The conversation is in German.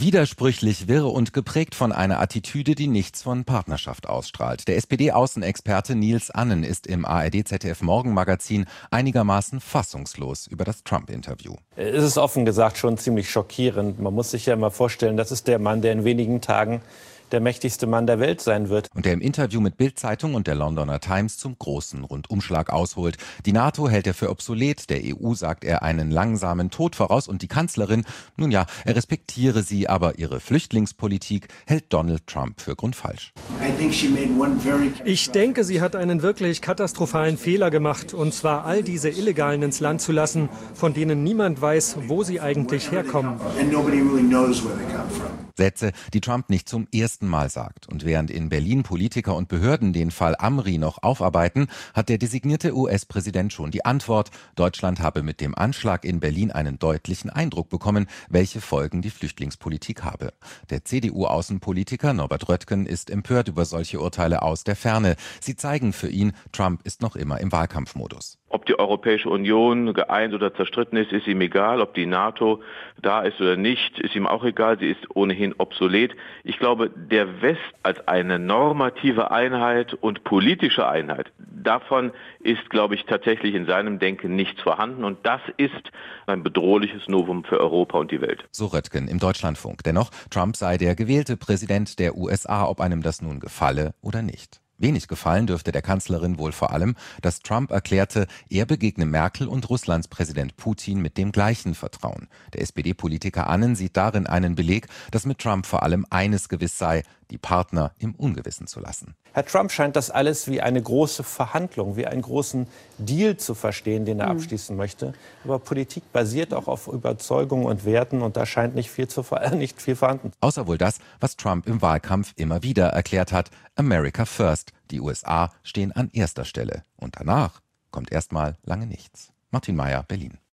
Widersprüchlich, wirr und geprägt von einer Attitüde, die nichts von Partnerschaft ausstrahlt. Der SPD-Außenexperte Nils Annen ist im ARD-ZDF-Morgenmagazin einigermaßen fassungslos über das Trump-Interview. Es ist offen gesagt schon ziemlich schockierend. Man muss sich ja mal vorstellen, das ist der Mann, der in wenigen Tagen der mächtigste Mann der Welt sein wird. Und der im Interview mit Bild-Zeitung und der Londoner Times zum großen Rundumschlag ausholt. Die NATO hält er für obsolet, der EU sagt er einen langsamen Tod voraus und die Kanzlerin, nun ja, er respektiere sie, aber ihre Flüchtlingspolitik hält Donald Trump für grundfalsch. Ich denke, sie hat einen wirklich katastrophalen Fehler gemacht, und zwar all diese Illegalen ins Land zu lassen, von denen niemand weiß, wo sie eigentlich herkommen. Sätze, die Trump nicht zum ersten Mal sagt. Und während in Berlin Politiker und Behörden den Fall Amri noch aufarbeiten, hat der designierte US-Präsident schon die Antwort. Deutschland habe mit dem Anschlag in Berlin einen deutlichen Eindruck bekommen, welche Folgen die Flüchtlingspolitik habe. Der CDU-Außenpolitiker Norbert Röttgen ist empört über solche Urteile aus der Ferne. Sie zeigen für ihn, Trump ist noch immer im Wahlkampfmodus. Ob die Europäische Union geeint oder zerstritten ist ihm egal. Ob die NATO da ist oder nicht, ist ihm auch egal. Sie ist ohnehin obsolet. Ich glaube, der West als eine normative Einheit und politische Einheit, davon ist, glaube ich, tatsächlich in seinem Denken nichts vorhanden. Und das ist ein bedrohliches Novum für Europa und die Welt. So Röttgen im Deutschlandfunk. Dennoch, Trump sei der gewählte Präsident der USA, ob einem das nun gefalle oder nicht. Wenig gefallen dürfte der Kanzlerin wohl vor allem, dass Trump erklärte, er begegne Merkel und Russlands Präsident Putin mit dem gleichen Vertrauen. Der SPD-Politiker Annen sieht darin einen Beleg, dass mit Trump vor allem eines gewiss sei, die Partner im Ungewissen zu lassen. Herr Trump scheint das alles wie eine große Verhandlung, wie einen großen Deal zu verstehen, den er abschließen möchte. Aber Politik basiert auch auf Überzeugungen und Werten, und da scheint nicht viel vorhanden. Außer wohl das, was Trump im Wahlkampf immer wieder erklärt hat: America first. Die USA stehen an erster Stelle. Und danach kommt erstmal lange nichts. Martin Mayer, Berlin.